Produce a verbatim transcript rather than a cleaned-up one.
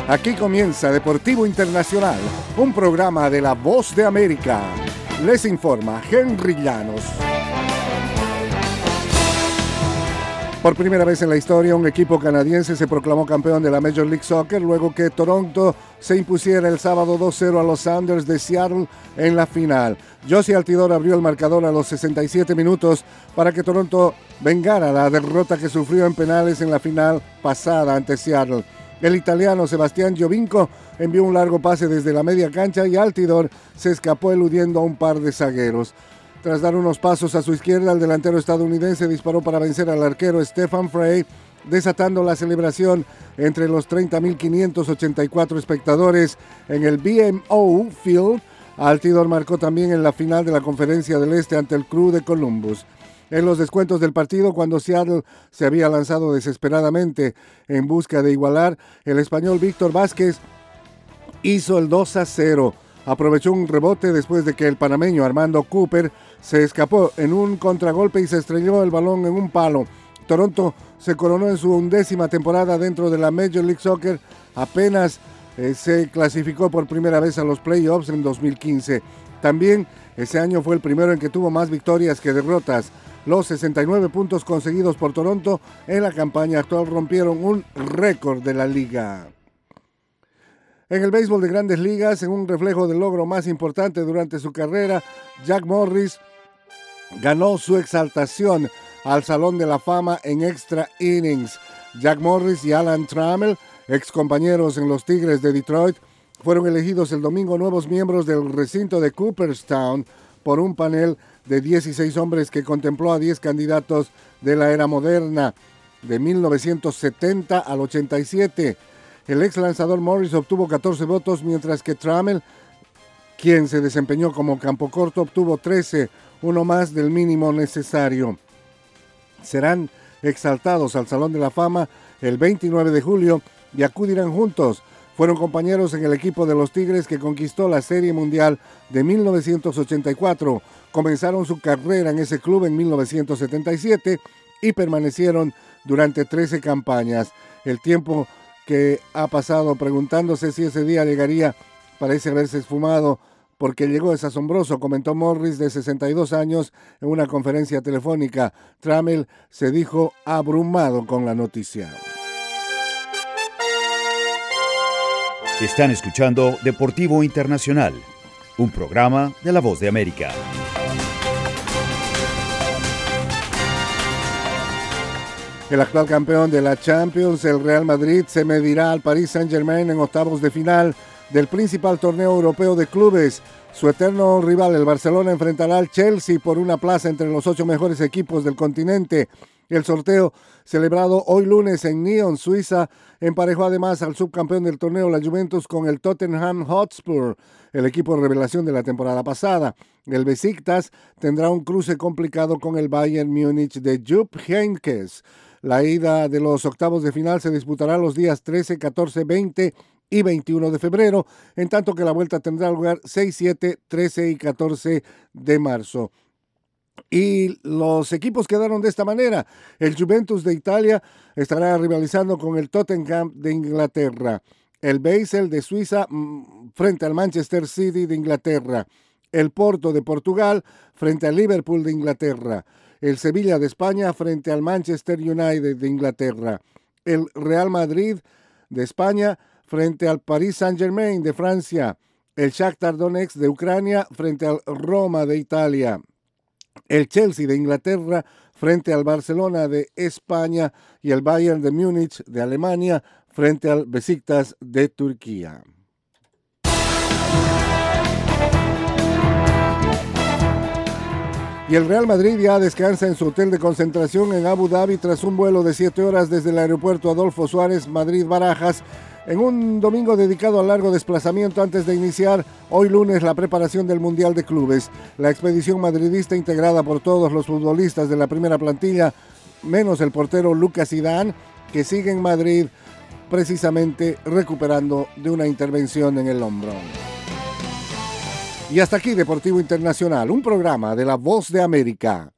Aquí comienza Deportivo Internacional, un programa de La Voz de América. Les informa Henry Llanos. Por primera vez en la historia, un equipo canadiense se proclamó campeón de la Major League Soccer luego que Toronto se impusiera el sábado dos cero a los Sounders de Seattle en la final. Josie Altidore abrió el marcador a los sesenta y siete minutos para que Toronto vengara la derrota que sufrió en penales en la final pasada ante Seattle. El italiano Sebastián Giovinco envió un largo pase desde la media cancha y Altidore se escapó eludiendo a un par de zagueros. Tras dar unos pasos a su izquierda, el delantero estadounidense disparó para vencer al arquero Stephen Frey, desatando la celebración entre los treinta mil quinientos ochenta y cuatro espectadores en el B M O Field. Altidore marcó también en la final de la Conferencia del Este ante el Crew de Columbus. En los descuentos del partido, cuando Seattle se había lanzado desesperadamente en busca de igualar, el español Víctor Vázquez hizo el dos a cero. Aprovechó un rebote después de que el panameño Armando Cooper se escapó en un contragolpe y se estrelló el balón en un palo. Toronto se coronó en su undécima temporada dentro de la Major League Soccer. Apenas eh, se clasificó por primera vez a los playoffs en dos mil quince. También ese año fue el primero en que tuvo más victorias que derrotas. Los sesenta y nueve puntos conseguidos por Toronto en la campaña actual rompieron un récord de la liga. En el béisbol de Grandes Ligas, en un reflejo del logro más importante durante su carrera, Jack Morris ganó su exaltación al Salón de la Fama en extra innings. Jack Morris y Alan Trammell, ex compañeros en los Tigres de Detroit, fueron elegidos el domingo nuevos miembros del recinto de Cooperstown por un panel de dieciséis hombres que contempló a diez candidatos de la era moderna, de mil novecientos setenta al ochenta y siete. El ex lanzador Morris obtuvo catorce votos, mientras que Trammell, quien se desempeñó como campo corto, obtuvo trece, uno más del mínimo necesario. Serán exaltados al Salón de la Fama el veintinueve de julio y acudirán juntos. Fueron compañeros en el equipo de los Tigres que conquistó la Serie Mundial de mil novecientos ochenta y cuatro. Comenzaron su carrera en ese club en mil novecientos setenta y siete y permanecieron durante trece campañas. El tiempo que ha pasado preguntándose si ese día llegaría parece haberse esfumado, porque llegó es asombroso, comentó Morris, de sesenta y dos años, en una conferencia telefónica. Trammell se dijo abrumado con la noticia. Están escuchando Deportivo Internacional, un programa de La Voz de América. El actual campeón de la Champions, el Real Madrid, se medirá al Paris Saint-Germain en octavos de final del principal torneo europeo de clubes. Su eterno rival, el Barcelona, enfrentará al Chelsea por una plaza entre los ocho mejores equipos del continente. El sorteo, celebrado hoy lunes en Nyon, Suiza, emparejó además al subcampeón del torneo, la Juventus, con el Tottenham Hotspur, el equipo revelación de la temporada pasada. El Besiktas tendrá un cruce complicado con el Bayern Múnich de Jupp Heynckes. La ida de los octavos de final se disputará los días trece, catorce, veinte y veintiuno de febrero, en tanto que la vuelta tendrá lugar seis, siete, trece y catorce de marzo. Y los equipos quedaron de esta manera. El Juventus de Italia estará rivalizando con el Tottenham de Inglaterra. El Basel de Suiza mmm, frente al Manchester City de Inglaterra. El Porto de Portugal frente al Liverpool de Inglaterra. El Sevilla de España frente al Manchester United de Inglaterra. El Real Madrid de España frente al Paris Saint-Germain de Francia. El Shakhtar Donetsk de Ucrania frente al Roma de Italia. El Chelsea de Inglaterra frente al Barcelona de España y el Bayern de Múnich de Alemania frente al Besiktas de Turquía. Y el Real Madrid ya descansa en su hotel de concentración en Abu Dhabi tras un vuelo de siete horas desde el aeropuerto Adolfo Suárez, Madrid-Barajas, en un domingo dedicado al largo desplazamiento antes de iniciar hoy lunes la preparación del Mundial de Clubes. La expedición madridista, integrada por todos los futbolistas de la primera plantilla, menos el portero Lucas Zidane, que sigue en Madrid precisamente recuperando de una intervención en el hombro. Y hasta aquí Deportivo Internacional, un programa de La Voz de América.